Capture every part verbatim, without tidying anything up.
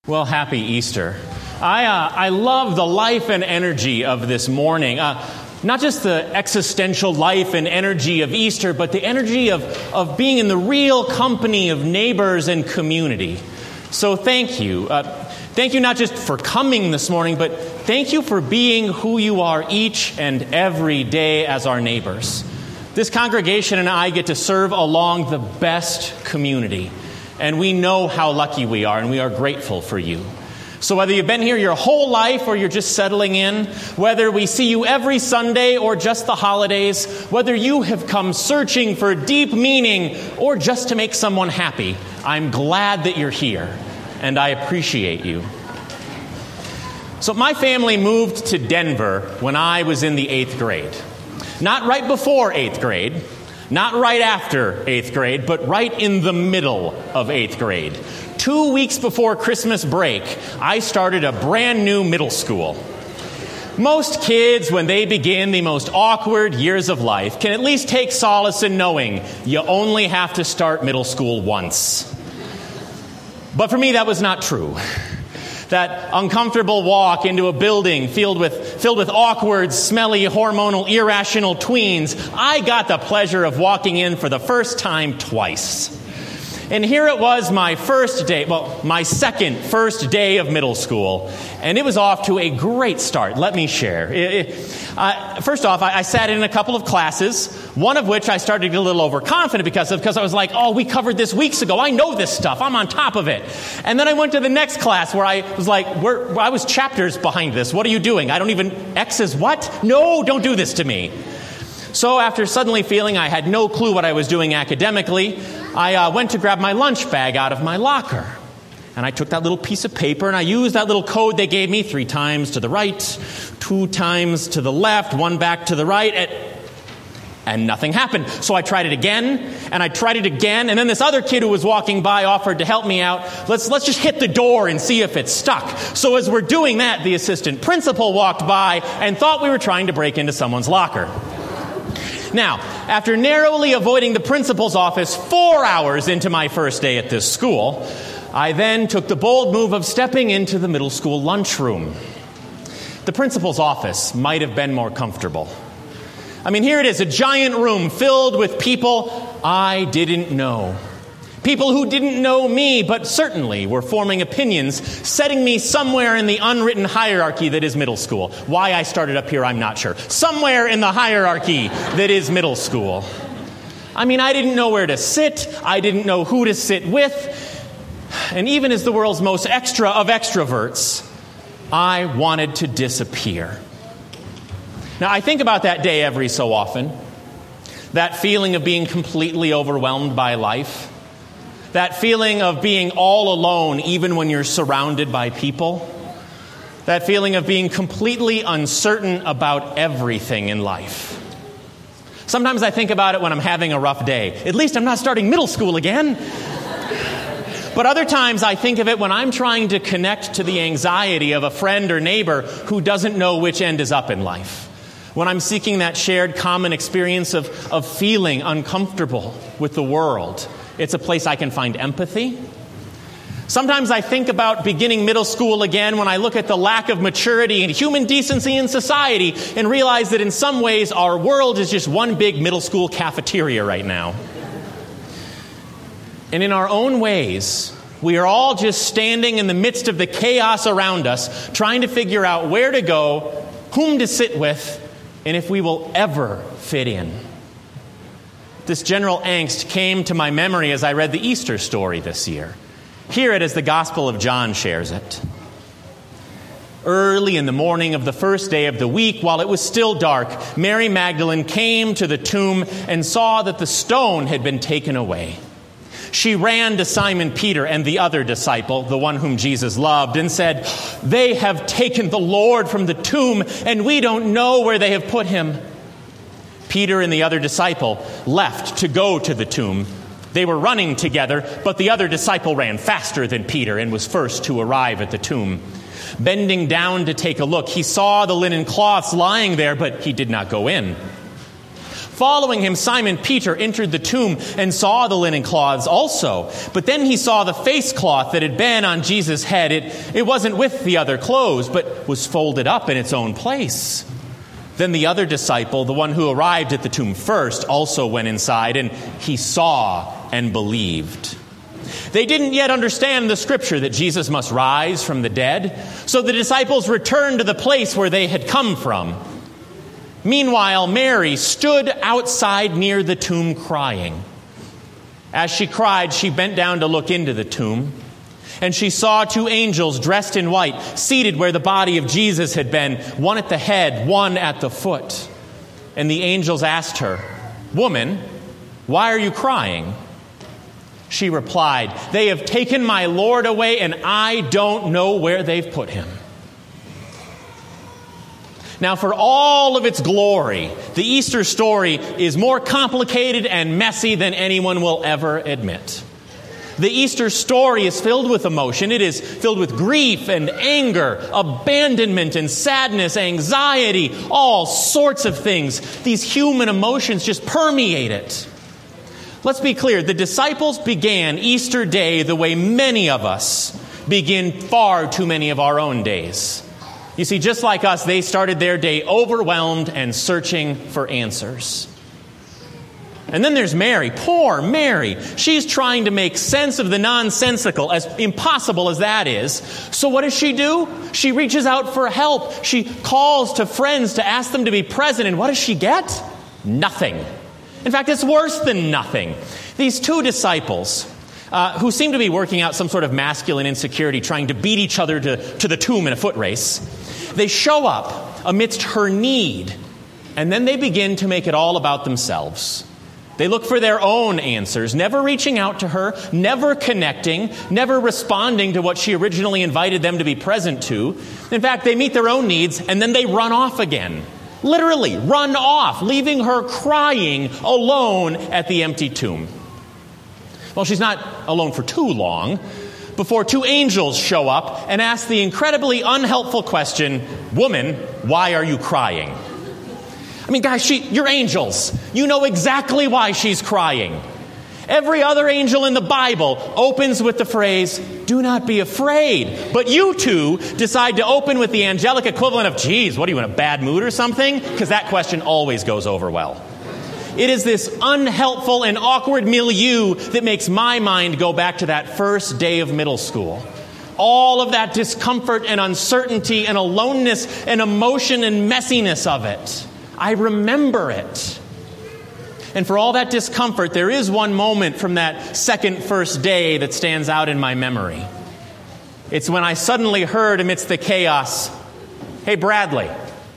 Well, happy Easter. I uh, I love the life and energy of this morning. Uh, not just the existential life and energy of Easter, but the energy of, of being in the real company of neighbors and community. So thank you. Uh, thank you not just for coming this morning, but thank you for being who you are each and every day as our neighbors. This congregation and I get to serve along the best community. And we know how lucky we are, and we are grateful for you. So whether you've been here your whole life or you're just settling in, whether we see you every Sunday or just the holidays, whether you have come searching for deep meaning or just to make someone happy, I'm glad that you're here, and I appreciate you. So my family moved to Denver when I was in the eighth grade. Not right before eighth grade. Not right after eighth grade, but right in the middle of eighth grade. Two weeks before Christmas break, I started a brand new middle school. Most kids, when they begin the most awkward years of life, can at least take solace in knowing you only have to start middle school once. But for me, that was not true. That uncomfortable walk into a building filled with filled with awkward, smelly, hormonal, irrational tweens, I got the pleasure of walking in for the first time twice. And here it was, my first day, well, my second first day of middle school, and it was off to a great start. Let me share. It, it, uh, first off, I, I sat in a couple of classes, one of which I started to get a little overconfident because of, because I was like, oh, we covered this weeks ago. I know this stuff. I'm on top of it. And then I went to the next class where I was like, where, I was chapters behind this. What are you doing? I don't even, X is what? No, don't do this to me. So after suddenly feeling I had no clue what I was doing academically, I uh, went to grab my lunch bag out of my locker. And I took that little piece of paper and I used that little code they gave me, three times to the right, two times to the left, one back to the right, and, and nothing happened. So I tried it again, and I tried it again, and then this other kid who was walking by offered to help me out. Let's, let's just hit the door and see if it's stuck. So as we're doing that, the assistant principal walked by and thought we were trying to break into someone's locker. Now, after narrowly avoiding the principal's office four hours into my first day at this school, I then took the bold move of stepping into the middle school lunchroom. The principal's office might have been more comfortable. I mean, here it is, a giant room filled with people I didn't know. People who didn't know me, but certainly were forming opinions, setting me somewhere in the unwritten hierarchy that is middle school. Why I started up here, I'm not sure. Somewhere in the hierarchy that is middle school. I mean, I didn't know where to sit. I didn't know who to sit with. And even as the world's most extra of extroverts, I wanted to disappear. Now, I think about that day every so often. That feeling of being completely overwhelmed by life. That feeling of being all alone even when you're surrounded by people. That feeling of being completely uncertain about everything in life. Sometimes I think about it when I'm having a rough day. At least I'm not starting middle school again. But other times I think of it when I'm trying to connect to the anxiety of a friend or neighbor who doesn't know which end is up in life. When I'm seeking that shared common experience of, of feeling uncomfortable with the world. It's a place I can find empathy. Sometimes I think about beginning middle school again when I look at the lack of maturity and human decency in society and realize that in some ways our world is just one big middle school cafeteria right now. And in our own ways, we are all just standing in the midst of the chaos around us, trying to figure out where to go, whom to sit with, and if we will ever fit in. This general angst came to my memory as I read the Easter story this year. Hear it as the Gospel of John shares it. Early in the morning of the first day of the week, while it was still dark, Mary Magdalene came to the tomb and saw that the stone had been taken away. She ran to Simon Peter and the other disciple, the one whom Jesus loved, and said, "They have taken the Lord from the tomb, and we don't know where they have put him." Peter and the other disciple left to go to the tomb. They were running together, but the other disciple ran faster than Peter and was first to arrive at the tomb. Bending down to take a look, he saw the linen cloths lying there, but he did not go in. Following him, Simon Peter entered the tomb and saw the linen cloths also. But then he saw the face cloth that had been on Jesus' head. It, it wasn't with the other clothes, but was folded up in its own place. Then the other disciple, the one who arrived at the tomb first, also went inside, and he saw and believed. They didn't yet understand the scripture that Jesus must rise from the dead, so the disciples returned to the place where they had come from. Meanwhile, Mary stood outside near the tomb crying. As she cried, she bent down to look into the tomb, and she saw two angels dressed in white, seated where the body of Jesus had been, one at the head, one at the foot. And the angels asked her, "Woman, why are you crying?" She replied, "They have taken my Lord away, and I don't know where they've put him." Now, for all of its glory, the Easter story is more complicated and messy than anyone will ever admit. The Easter story is filled with emotion. It is filled with grief and anger, abandonment and sadness, anxiety, all sorts of things. These human emotions just permeate it. Let's be clear. The disciples began Easter Day the way many of us begin far too many of our own days. You see, just like us, they started their day overwhelmed and searching for answers. And then there's Mary. Poor Mary. She's trying to make sense of the nonsensical, as impossible as that is. So what does she do? She reaches out for help. She calls to friends to ask them to be present. And what does she get? Nothing. In fact, it's worse than nothing. These two disciples, uh, who seem to be working out some sort of masculine insecurity, trying to beat each other to, to the tomb in a foot race, they show up amidst her need, and then they begin to make it all about themselves. They look for their own answers, never reaching out to her, never connecting, never responding to what she originally invited them to be present to. In fact, they meet their own needs, and then they run off again. Literally, run off, leaving her crying alone at the empty tomb. Well, she's not alone for too long before two angels show up and ask the incredibly unhelpful question, "Woman, why are you crying?" I mean, guys, she, you're angels. You know exactly why she's crying. Every other angel in the Bible opens with the phrase, "Do not be afraid." But you two decide to open with the angelic equivalent of, "Geez, what are you, in a bad mood or something?" Because that question always goes over well. It is this unhelpful and awkward milieu that makes my mind go back to that first day of middle school. All of that discomfort and uncertainty and aloneness and emotion and messiness of it. I remember it. And for all that discomfort, there is one moment from that second first day that stands out in my memory. It's when I suddenly heard amidst the chaos, "Hey, Bradley."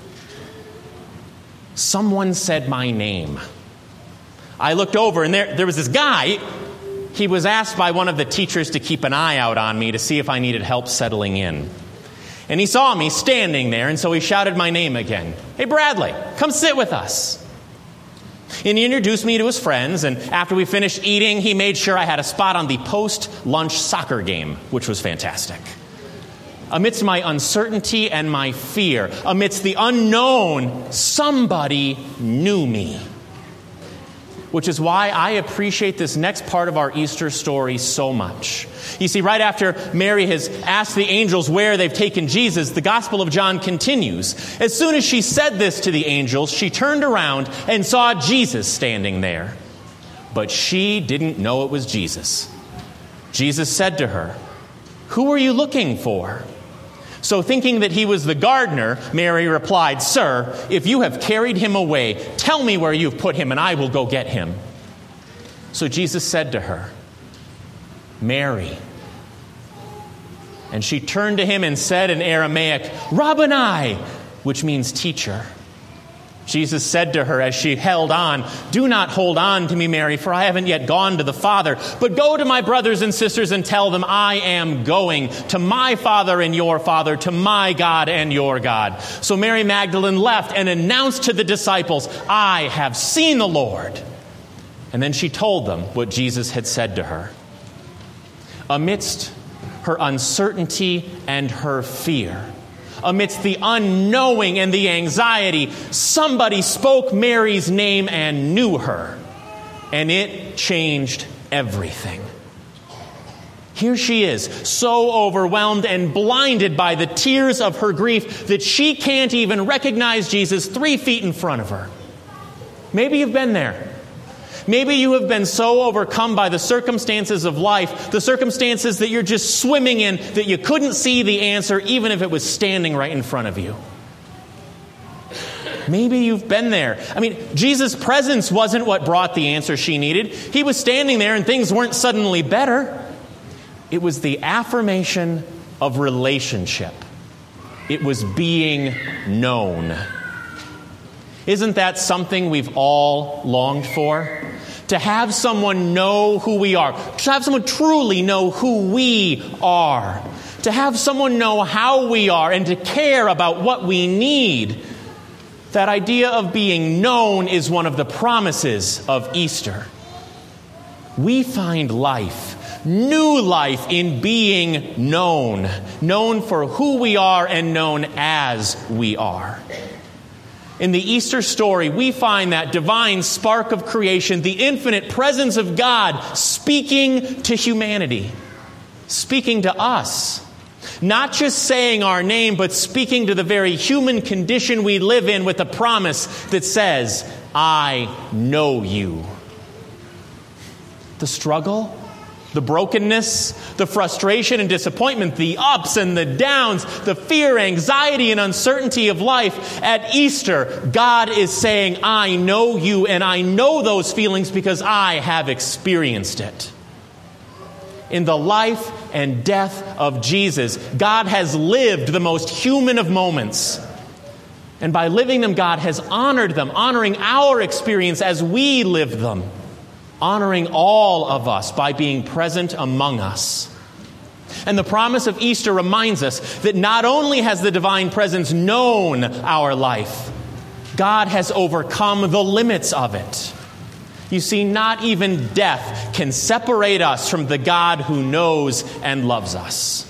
Someone said my name. I looked over, and there, there was this guy. He was asked by one of the teachers to keep an eye out on me to see if I needed help settling in. And he saw me standing there, and so he shouted my name again. "Hey, Bradley, come sit with us." And he introduced me to his friends, and after we finished eating, he made sure I had a spot on the post-lunch soccer game, which was fantastic. Amidst my uncertainty and my fear, amidst the unknown, somebody knew me. Which is why I appreciate this next part of our Easter story so much. You see, right after Mary has asked the angels where they've taken Jesus, the Gospel of John continues. As soon as she said this to the angels, she turned around and saw Jesus standing there. But she didn't know it was Jesus. Jesus said to her, "Who are you looking for?" So thinking that he was the gardener, Mary replied, "Sir, if you have carried him away, tell me where you've put him, and I will go get him." So Jesus said to her, "Mary." And she turned to him and said in Aramaic, "Rabboni," which means teacher. Jesus said to her as she held on, "Do not hold on to me, Mary, for I haven't yet gone to the Father. But go to my brothers and sisters and tell them I am going to my Father and your Father, to my God and your God." So Mary Magdalene left and announced to the disciples, "I have seen the Lord." And then she told them what Jesus had said to her. Amidst her uncertainty and her fear, Amidst the unknowing and the anxiety, somebody spoke Mary's name and knew her. And it changed everything. Here she is, so overwhelmed and blinded by the tears of her grief that she can't even recognize Jesus three feet in front of her. Maybe you've been there. Maybe you have been so overcome by the circumstances of life, the circumstances that you're just swimming in, that you couldn't see the answer even if it was standing right in front of you. Maybe you've been there. I mean, Jesus' presence wasn't what brought the answer she needed. He was standing there and things weren't suddenly better. It was the affirmation of relationship. It was being known. Isn't that something we've all longed for? To have someone know who we are. To have someone truly know who we are. To have someone know how we are and to care about what we need. That idea of being known is one of the promises of Easter. We find life, new life in being known. Known for who we are and known as we are. In the Easter story, we find that divine spark of creation, the infinite presence of God speaking to humanity, speaking to us. Not just saying our name, but speaking to the very human condition we live in with a promise that says, I know you. The struggle, the brokenness, the frustration and disappointment, the ups and the downs, the fear, anxiety, and uncertainty of life. At Easter, God is saying, I know you, and I know those feelings because I have experienced it. In the life and death of Jesus, God has lived the most human of moments. And by living them, God has honored them, honoring our experience as we live them. Honoring all of us by being present among us. And the promise of Easter reminds us that not only has the divine presence known our life, God has overcome the limits of it. You see, not even death can separate us from the God who knows and loves us.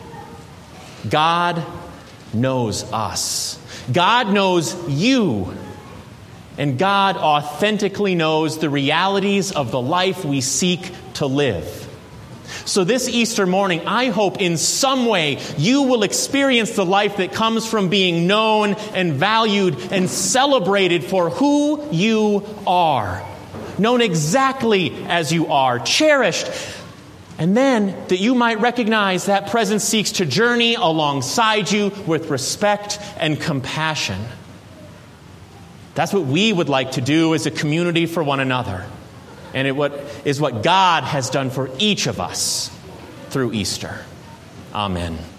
God knows us. God knows you. And God authentically knows the realities of the life we seek to live. So this Easter morning, I hope in some way you will experience the life that comes from being known and valued and celebrated for who you are. Known exactly as you are, cherished. And then that you might recognize that presence seeks to journey alongside you with respect and compassion. That's what we would like to do as a community for one another. And it what is what God has done for each of us through Easter. Amen.